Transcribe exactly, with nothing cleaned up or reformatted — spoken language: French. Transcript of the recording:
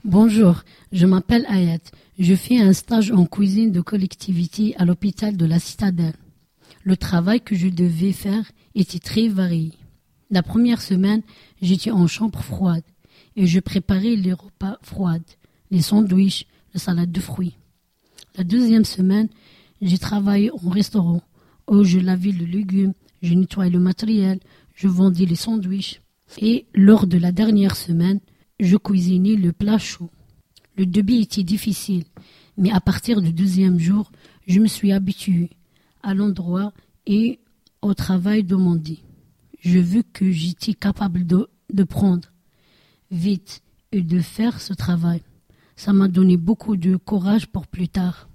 Bonjour, je m'appelle Ayat. Je fais un stage en cuisine de collectivité à l'hôpital de la Citadelle. Le travail que je devais faire était très varié. La première semaine, j'étais en chambre froide et je préparais les repas froids, les sandwichs, la salade de fruits. La deuxième semaine, j'ai travaillé en restaurant où je lavais le légume, je nettoyais le matériel, je vendais les sandwichs. Et lors de la dernière semaine, je cuisinais le plat chaud. Le début était difficile, mais à partir du deuxième jour, je me suis habituée à l'endroit et au travail demandé. Je vis que j'étais capable de, de prendre vite et de faire ce travail. Ça m'a donné beaucoup de courage pour plus tard.